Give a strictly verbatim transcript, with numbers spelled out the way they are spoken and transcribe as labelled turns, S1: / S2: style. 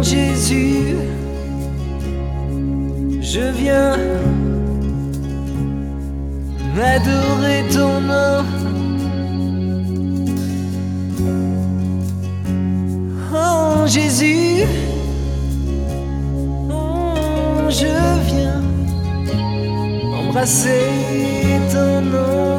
S1: Jésus, je viens adorer ton nom. Oh Jésus, oh, je viens embrasser ton nom.